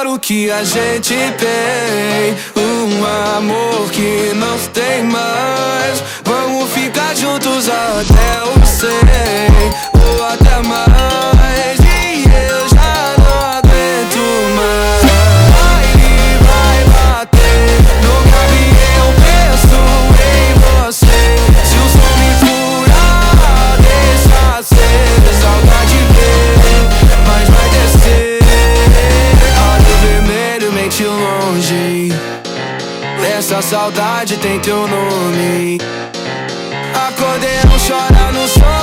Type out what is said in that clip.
o que a gente tem, um amor que não tem mais. Vamos ficar juntos até o 100 ou até mais, e eu já não aguento mais. Vai bater, no cabe eu penso em você. Se o som me furar, deixa ser. Saudade vem, mas vai descer. Olho vermelho, mente longe. Essa saudade tem teu nome. Acordei, não chora no sonho.